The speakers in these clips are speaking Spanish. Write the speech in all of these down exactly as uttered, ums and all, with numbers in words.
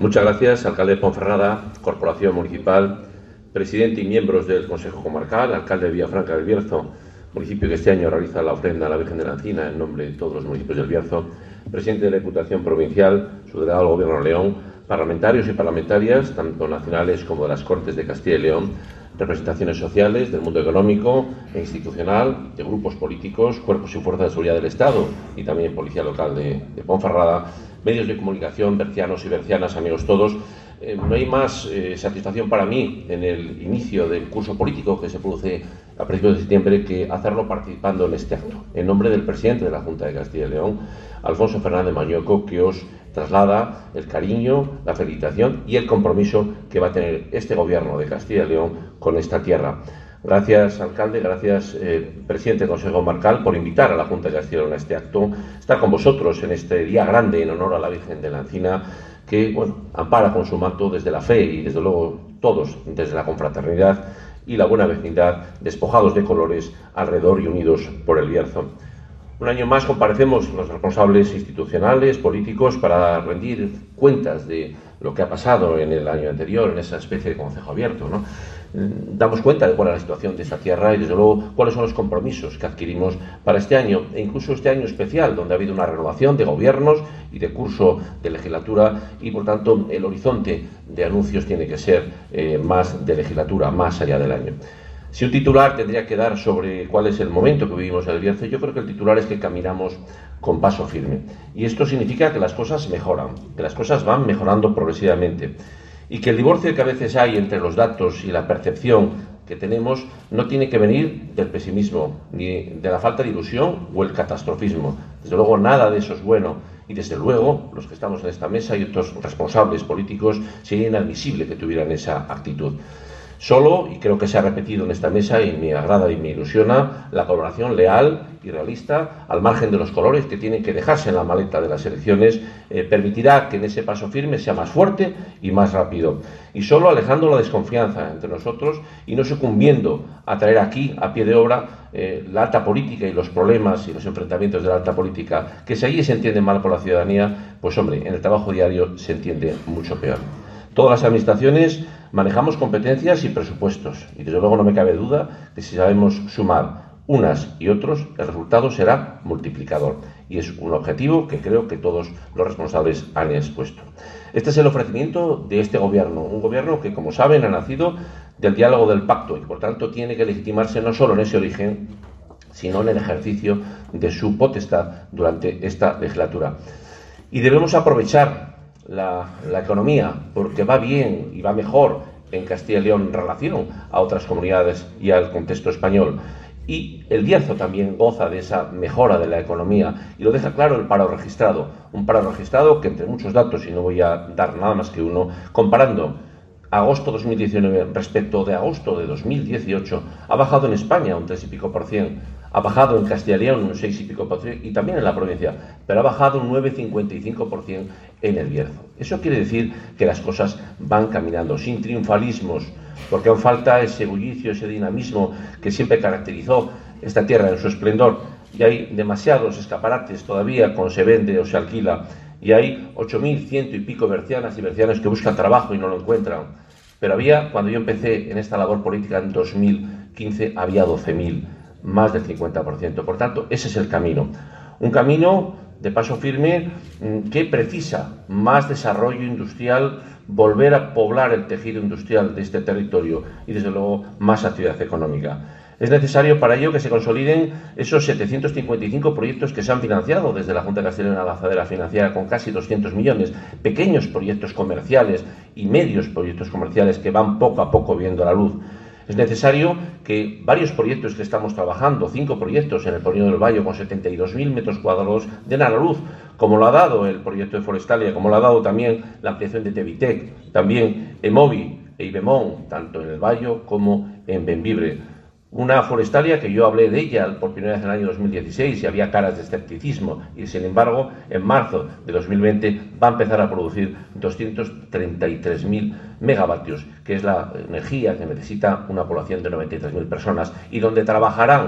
Muchas gracias, alcalde de Ponferrada, Corporación Municipal, presidente y miembros del Consejo Comarcal, alcalde de Villafranca del Bierzo, municipio que este año realiza la ofrenda a la Virgen de la Encina en nombre de todos los municipios del Bierzo, presidente de la Diputación Provincial, su delegado del Gobierno de León, parlamentarios y parlamentarias, tanto nacionales como de las Cortes de Castilla y León, representaciones sociales del mundo económico e institucional, de grupos políticos, cuerpos y fuerzas de seguridad del Estado y también Policía Local de, de Ponferrada, medios de comunicación, bercianos y bercianas, amigos todos. Eh, no hay más eh, satisfacción para mí en el inicio del curso político que se produce a principios de septiembre que hacerlo participando en este acto. En nombre del presidente de la Junta de Castilla y León, Alfonso Fernández Mañueco, que os traslada el cariño, la felicitación y el compromiso que va a tener este Gobierno de Castilla y León con esta tierra. Gracias, alcalde, gracias, eh, presidente del Consejo Comarcal, por invitar a la Junta de Castilla y León a este acto, estar con vosotros en este día grande en honor a la Virgen de la Encina, que, bueno, ampara con su manto desde la fe y, desde luego, todos desde la confraternidad y la buena vecindad, despojados de colores, alrededor y unidos por el Bierzo. Un año más comparecemos los responsables institucionales, políticos, para rendir cuentas de lo que ha pasado en el año anterior, en esa especie de concejo abierto, ¿no? Damos cuenta de cuál es la situación de esta tierra y, desde luego, cuáles son los compromisos que adquirimos para este año, e incluso este año especial, donde ha habido una renovación de gobiernos y de curso de legislatura y, por tanto, el horizonte de anuncios tiene que ser eh, más de legislatura, más allá del año. Si un titular tendría que dar sobre cuál es el momento que vivimos en el Bierzo, yo creo que el titular es que caminamos con paso firme. Y esto significa que las cosas mejoran, que las cosas van mejorando progresivamente. Y que el divorcio que a veces hay entre los datos y la percepción que tenemos no tiene que venir del pesimismo, ni de la falta de ilusión o el catastrofismo. Desde luego, nada de eso es bueno. Y, desde luego, los que estamos en esta mesa y otros responsables políticos, sería inadmisible que tuvieran esa actitud. Solo, y creo que se ha repetido en esta mesa y me agrada y me ilusiona, la colaboración leal y realista, al margen de los colores que tienen que dejarse en la maleta de las elecciones, eh, permitirá que en ese paso firme sea más fuerte y más rápido. Y solo alejando la desconfianza entre nosotros y no sucumbiendo a traer aquí, a pie de obra, eh, la alta política y los problemas y los enfrentamientos de la alta política, que si allí se entienden mal por la ciudadanía, pues hombre, en el trabajo diario se entiende mucho peor. Todas las administraciones manejamos competencias y presupuestos y, desde luego, no me cabe duda que si sabemos sumar unas y otros, el resultado será multiplicador. Y es un objetivo que creo que todos los responsables han expuesto. Este es el ofrecimiento de este Gobierno, un Gobierno que, como saben, ha nacido del diálogo del pacto y, por tanto, tiene que legitimarse no solo en ese origen, sino en el ejercicio de su potestad durante esta legislatura. Y debemos aprovechar La, la economía, porque va bien y va mejor en Castilla y León en relación a otras comunidades y al contexto español. Y el Bierzo también goza de esa mejora de la economía y lo deja claro el paro registrado. Un paro registrado que, entre muchos datos, y no voy a dar nada más que uno, comparando agosto dos mil diecinueve respecto de agosto de dos mil dieciocho, ha bajado en España un tres y pico por cien, ha bajado en Castilla y León un seis y pico por cien y también en la provincia, pero ha bajado un nueve coma cincuenta y cinco por cien en el Bierzo. Eso quiere decir que las cosas van caminando, sin triunfalismos, porque aún falta ese bullicio, ese dinamismo que siempre caracterizó esta tierra en su esplendor, y hay demasiados escaparates todavía con se vende o se alquila, y hay ocho mil ciento y pico bercianas y bercianos que buscan trabajo y no lo encuentran. Pero había, cuando yo empecé en esta labor política en dos mil quince, había doce mil, más del cincuenta por ciento. Por tanto, ese es el camino. Un camino de paso firme que precisa más desarrollo industrial, volver a poblar el tejido industrial de este territorio y, desde luego, más actividad económica. Es necesario para ello que se consoliden esos setecientos cincuenta y cinco proyectos que se han financiado desde la Junta de Castilla y León, la lanzadera financiera, con casi doscientos millones, pequeños proyectos comerciales y medios proyectos comerciales que van poco a poco viendo la luz. Es necesario que varios proyectos que estamos trabajando, cinco proyectos en el Polígono del Bayo con setenta y dos mil metros cuadrados, den a la luz, como lo ha dado el proyecto de Forestalia, como lo ha dado también la ampliación de Tevitec, también Emovi e Ibemón, tanto en el Bayo como en Bembibre. Una Forestalia que yo hablé de ella por primera vez en el año dos mil dieciséis y había caras de escepticismo, y sin embargo en marzo de dos mil veinte va a empezar a producir doscientos treinta y tres mil megavatios, que es la energía que necesita una población de noventa y tres mil personas, y donde trabajarán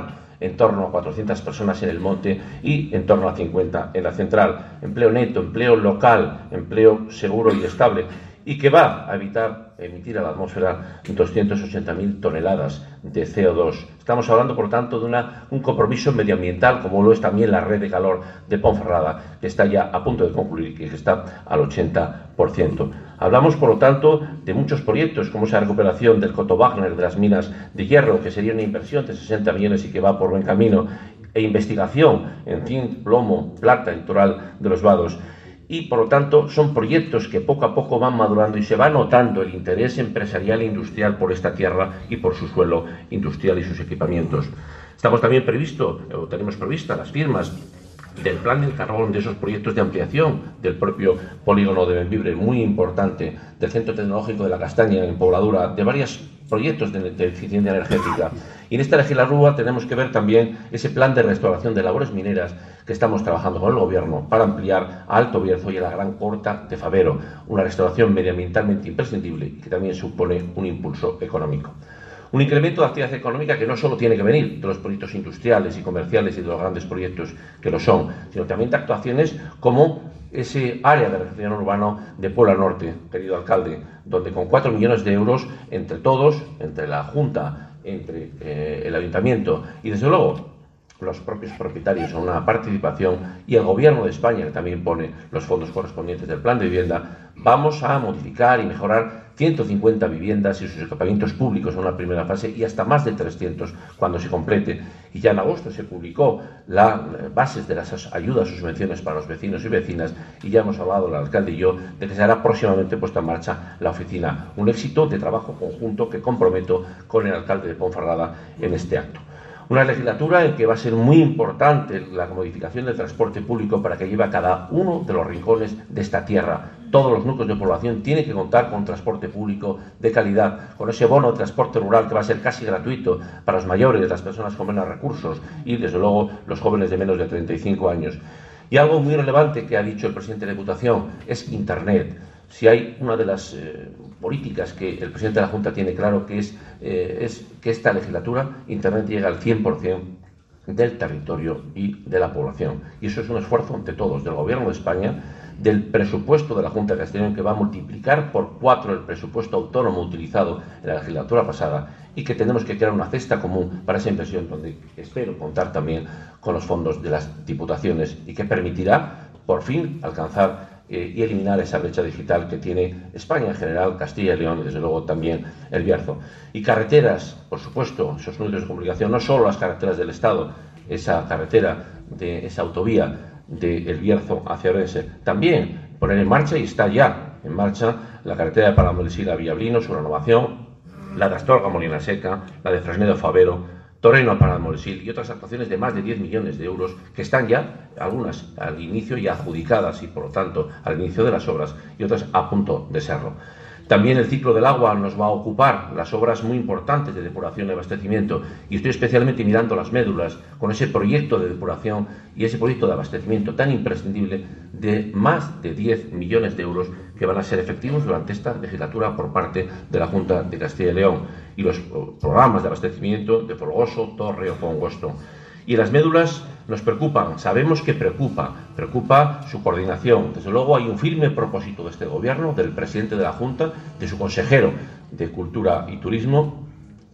en torno a cuatrocientas personas en el monte y en torno a cincuenta en la central. Empleo neto, empleo local, empleo seguro y estable, y que va a evitar emitir a la atmósfera doscientas ochenta mil toneladas de C O dos. Estamos hablando, por tanto, de una, un compromiso medioambiental, como lo es también la red de calor de Ponferrada, que está ya a punto de concluir y que está al ochenta por ciento. Hablamos, por lo tanto, de muchos proyectos, como esa recuperación del Coto Wagner, de las minas de hierro, que sería una inversión de sesenta millones y que va por buen camino, e investigación en zinc, plomo, plata, en Toral de los Vados. Y, por lo tanto, son proyectos que poco a poco van madurando y se va notando el interés empresarial e industrial por esta tierra y por su suelo industrial y sus equipamientos. Estamos también previsto, o tenemos previstas las firmas del plan del carbón, de esos proyectos de ampliación del propio polígono de Bembibre, muy importante, del Centro Tecnológico de la Castaña en Pobladura, de varios proyectos de, de eficiencia energética. Y en esta legislatura tenemos que ver también ese plan de restauración de labores mineras que estamos trabajando con el Gobierno para ampliar a Alto Bierzo y a la Gran Corta de Favero, una restauración medioambientalmente imprescindible y que también supone un impulso económico. Un incremento de actividad económica que no solo tiene que venir de los proyectos industriales y comerciales y de los grandes proyectos que lo son, sino también de actuaciones como ese área de regeneración urbana de Puebla Norte, querido alcalde, donde con cuatro millones de euros entre todos, entre la Junta, entre eh, el Ayuntamiento y desde luego los propios propietarios a una participación y el Gobierno de España, que también pone los fondos correspondientes del plan de vivienda, vamos a modificar y mejorar ciento cincuenta viviendas y sus equipamientos públicos en una primera fase y hasta más de trescientos cuando se complete. Y ya en agosto se publicó las bases de las ayudas o subvenciones para los vecinos y vecinas y ya hemos hablado, el alcalde y yo, de que será próximamente puesta en marcha la oficina. Un éxito de trabajo conjunto que comprometo con el alcalde de Ponferrada en este acto. Una legislatura en que va a ser muy importante la modificación del transporte público para que lleve a cada uno de los rincones de esta tierra. Todos los núcleos de población tienen que contar con transporte público de calidad, con ese bono de transporte rural que va a ser casi gratuito para los mayores, las personas con menos recursos y, desde luego, los jóvenes de menos de treinta y cinco años. Y algo muy relevante que ha dicho el presidente de la Diputación es Internet. Si hay una de las eh, políticas que el presidente de la Junta tiene claro, que es, eh, es que esta legislatura Internet llega al cien por cien del territorio y de la población. Y eso es un esfuerzo ante todos, del Gobierno de España, del presupuesto de la Junta de Castellón, que va a multiplicar por cuatro el presupuesto autónomo utilizado en la legislatura pasada, y que tenemos que crear una cesta común para esa inversión, donde espero contar también con los fondos de las diputaciones y que permitirá, por fin, alcanzar Eh, y eliminar esa brecha digital que tiene España en general, Castilla y León y desde luego también el Bierzo. Y carreteras, por supuesto, esos núcleos de comunicación, no solo las carreteras del Estado, esa carretera, de esa autovía del Bierzo hacia Orense, también poner en marcha, y está ya en marcha, la carretera de Palamolesí a Villablino, su renovación, la de Astorga a Molina Seca, la de Fresnedo a Favero, Torreno a Palamolesí y otras actuaciones de más de diez millones de euros que están ya, algunas al inicio y adjudicadas y por lo tanto al inicio de las obras y otras a punto de serlo. También el ciclo del agua nos va a ocupar, las obras muy importantes de depuración y abastecimiento, y estoy especialmente mirando las médulas con ese proyecto de depuración y ese proyecto de abastecimiento tan imprescindible de más de diez millones de euros que van a ser efectivos durante esta legislatura por parte de la Junta de Castilla y León, y los programas de abastecimiento de Folgoso, Torre o Congosto. Y las médulas nos preocupan, sabemos que preocupa, preocupa su coordinación. Desde luego hay un firme propósito de este Gobierno, del presidente de la Junta, de su consejero de Cultura y Turismo,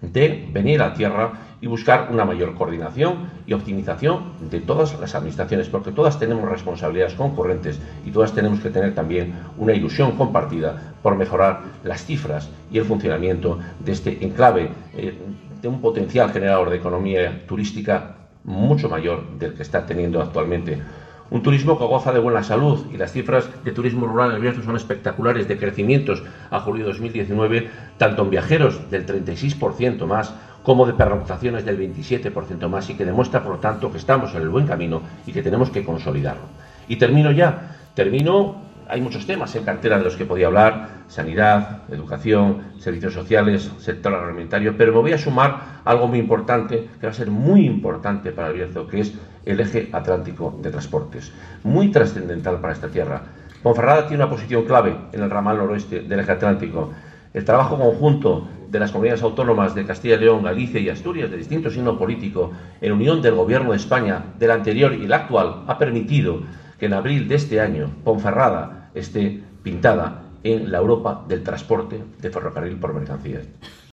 de venir a tierra y buscar una mayor coordinación y optimización de todas las administraciones, porque todas tenemos responsabilidades concurrentes y todas tenemos que tener también una ilusión compartida por mejorar las cifras y el funcionamiento de este enclave, eh, de un potencial generador de economía turística mucho mayor del que está teniendo actualmente. Un turismo que goza de buena salud, y las cifras de turismo rural en el Bierzo son espectaculares, de crecimientos a julio de dos mil diecinueve, tanto en viajeros del treinta y seis por ciento más, como de pernoctaciones del veintisiete por ciento más, y que demuestra, por lo tanto, que estamos en el buen camino y que tenemos que consolidarlo. Y termino ya, termino, hay muchos temas en cartera de los que podía hablar, sanidad, educación, servicios sociales, sector agroalimentario, pero me voy a sumar algo muy importante, que va a ser muy importante para el Bierzo, que es el eje atlántico de transportes, muy trascendental para esta tierra. Ponferrada tiene una posición clave en el ramal noroeste del eje atlántico. El trabajo conjunto de las comunidades autónomas de Castilla y León, Galicia y Asturias, de distinto signo político, en unión del Gobierno de España, del anterior y el actual, ha permitido que en abril de este año Ponferrada esté pintada en la Europa del transporte de ferrocarril por mercancías.